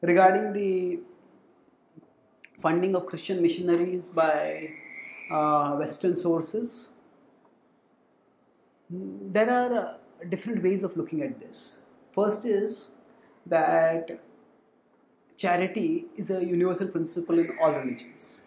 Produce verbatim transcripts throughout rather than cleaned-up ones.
regarding the funding of Christian missionaries by uh, Western sources, there are uh, different ways of looking at this. First is that charity is a universal principle in all religions.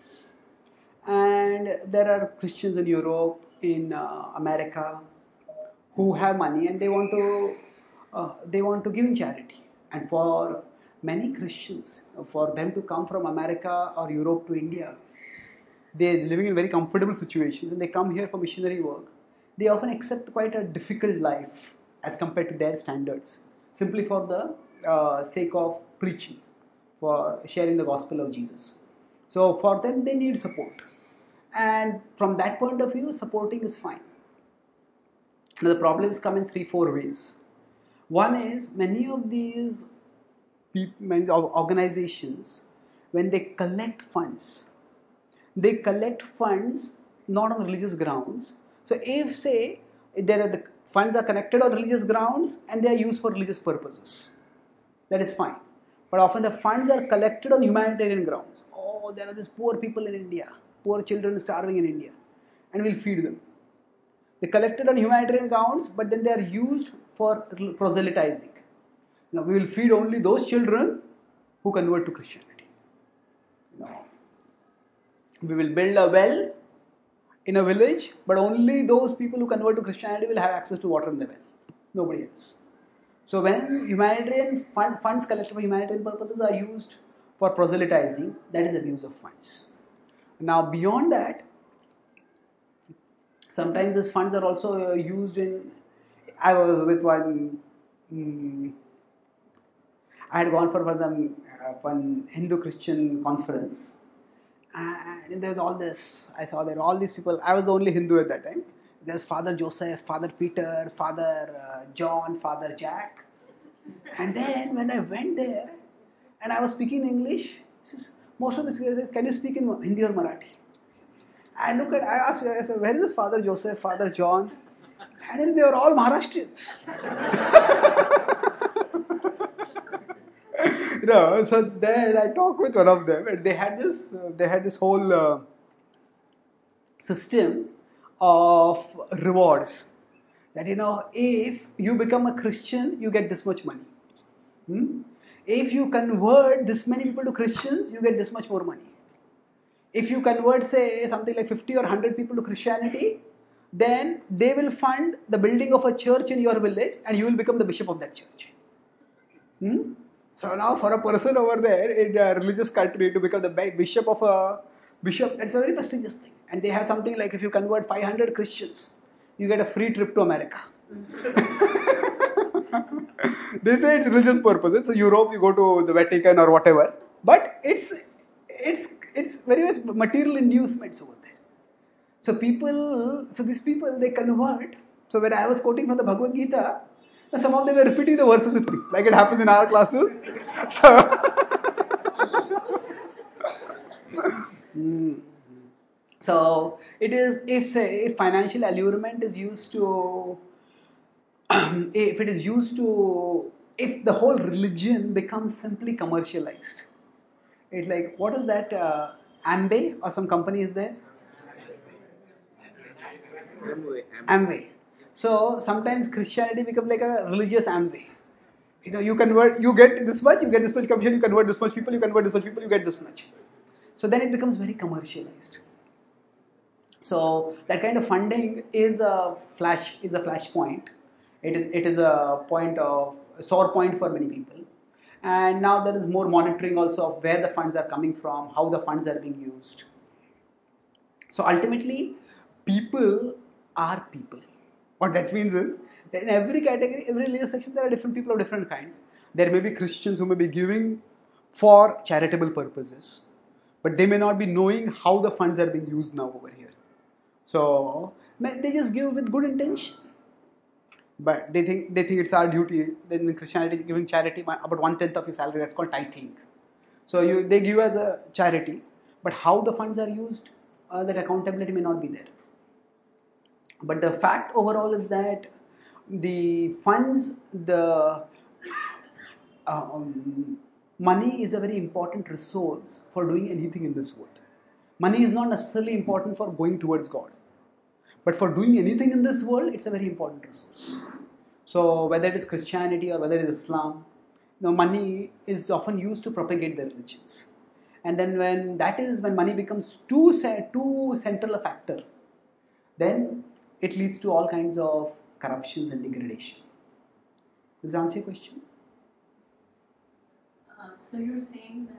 And there are Christians in Europe, in uh, America, who have money and they want to uh, they want to give in charity. And for many Christians, for them to come from America or Europe to India, they're living in very comfortable situations and they come here for missionary work. They often accept quite a difficult life as compared to their standards, simply for the uh, sake of preaching, for sharing the gospel of Jesus. So for them, they need support. And from that point of view, supporting is fine. Now the problems come in three, four ways. One is many of these people, many organizations, when they collect funds, they collect funds not on religious grounds. So if say there are the funds are connected on religious grounds and they are used for religious purposes, that is fine. But often the funds are collected on humanitarian grounds. Oh, there are these poor people in India, poor children starving in India, and we'll feed them. They collected on humanitarian grounds, but then they are used for proselytizing. Now we will feed only those children who convert to Christianity. No. We will build a well in a village, but only those people who convert to Christianity will have access to water in the well. Nobody else. So when humanitarian fund, funds collected for humanitarian purposes are used for proselytizing, that is abuse of funds. Now beyond that, sometimes these funds are also used in, I was with one, um, I had gone for one, uh, one Hindu-Christian conference, and there was all this, I saw there all these people, I was the only Hindu at that time. There's Father Joseph, Father Peter, Father uh, John, Father Jack. And then when I went there, and I was speaking English, says, most of the guys says, can you speak in Hindi or Marathi? I look at, I asked, I said, where is this Father Joseph, Father John? And then they were all Maharashtrians. You know, so then I talked with one of them, and they had this, uh, they had this whole uh, system of rewards. That, you know, if you become a Christian, you get this much money. Hmm? If you convert this many people to Christians, you get this much more money. If you convert, say, something like fifty or one hundred people to Christianity, then they will fund the building of a church in your village and you will become the bishop of that church. Hmm? So now for a person over there in a religious country to become the bishop of a bishop, that's a very prestigious thing. And they have something like if you convert five hundred Christians, you get a free trip to America. They say it's religious purposes. So Europe, you go to the Vatican or whatever. But it's it's it's very much material inducements over there. So people, so these people, they convert. So when I was quoting from the Bhagavad Gita, some of them were repeating the verses with me, like it happens in our classes. So, mm. So it is, if say if financial allurement is used to, if it is used to, if the whole religion becomes simply commercialized, it's like, what is that, uh, Amway or some company is there? Amway. Amway. So sometimes Christianity becomes like a religious Amway. You know, you convert, you get this much, you get this much commission, you convert this much people, you convert this much people, you get this much. So then it becomes very commercialized. So that kind of funding is a flash, is a flash point. It is, it is a point of, a sore point for many people. And now there is more monitoring also of where the funds are coming from, how the funds are being used. So ultimately, people are people. What that means is that in every category, every religious section, there are different people of different kinds. There may be Christians who may be giving for charitable purposes, but they may not be knowing how the funds are being used now over here. So they just give with good intention, but they think they think it's our duty. Then in Christianity, giving charity about one tenth of your salary, that's called tithing. So you they give as a charity, but how the funds are used, uh, that accountability may not be there. But the fact overall is that the funds, the um, money is a very important resource for doing anything in this world. Money is not necessarily important for going towards God, but for doing anything in this world, it's a very important resource. So whether it is Christianity or whether it is Islam, you know, money is often used to propagate their religions. And then when that is when money becomes too too central a factor, then it leads to all kinds of corruptions and degradation. Does that answer your question? Uh, so you're saying that